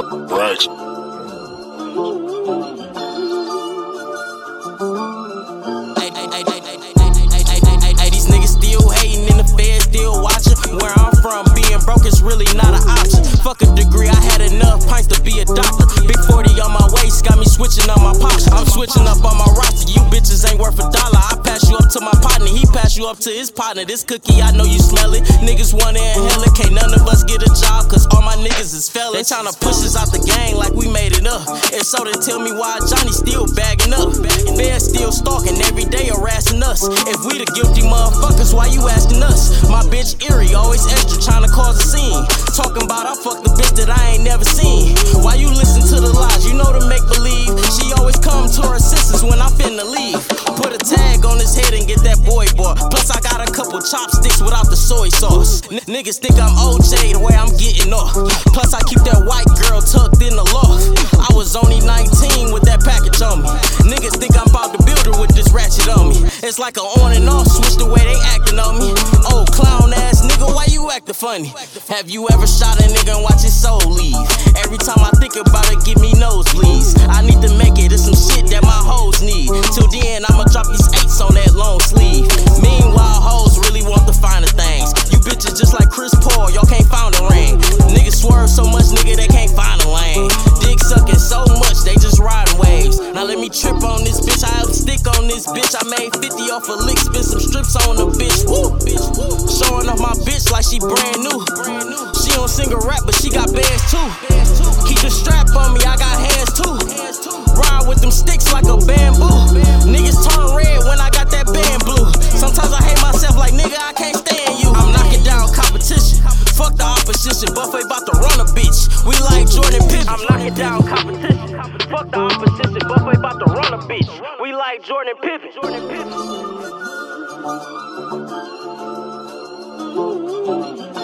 Right. Hey, these niggas still hating and the feds still watching. Where I'm from, being broke is really not an option. Fuck a degree, I had enough pints to be a doctor. Big 40 on my waist, got me switching up my pops. I'm switching up on my roster, you bitches ain't worth $1. I pass you up to my partner, he pass you up to his partner. This cookie, I know you smell it. Niggas wanna inhale it, can't none of us get a job, cause all my niggas is fellas. They tryna push us out the gang like we made it up. If so, then tell me why Johnny still bagging up. Feds still stalking, every day harassing us. If we the guilty motherfuckers, why you asking us? My bitch Erie, always extra, tryna cause a scene. Talking about I fucked the bitch that I ain't never seen. Why you listen to the lies, you know to make believe. She always come to her senses when I'm finna leave. Put a tag on his head and get that boy. Plus I got a couple chopsticks without the soy sauce. Niggas think I'm OJ the way I'm getting off. Plus I keep that white girl tucked in the loft. I was only 19 with that package on me. Niggas think I'm about to build her with this ratchet on me. It's like a on and off switch the way they acting on me. Oh, clown ass nigga, why you acting funny? Have you ever shot a nigga and watch his soul leave? Every time I think about it, give me nosebleeds. I need to make it, it's some shit that my hoes need. Till then, I'ma drop these 8s on that long sleeve. Meanwhile, hoes really want the finer things. You bitches just like Chris Paul, y'all can't find a ring. Niggas swerve so much, nigga, they can't find a lane. Dick sucking so much, they just riding waves. Now let me trip on this bitch, I have a stick on this bitch. I made 50 off a lick, spent some strips on the bitch. Woo! Showing off my bitch like she brand new. She don't sing a rap, but she got bands too. Keep the strap on me, I got hands too. Ride with them sticks like a bamboo. Niggas turn red when I got that band blue. Sometimes I hate myself like nigga, I can't stand you. I'm knocking down competition. Fuck the opposition, Buffet about to run a bitch. We like Jordan Pippen. I'm knocking down competition. Fuck the opposition, Buffet about to run a bitch. We like Jordan Pippen. Jordan Pippen.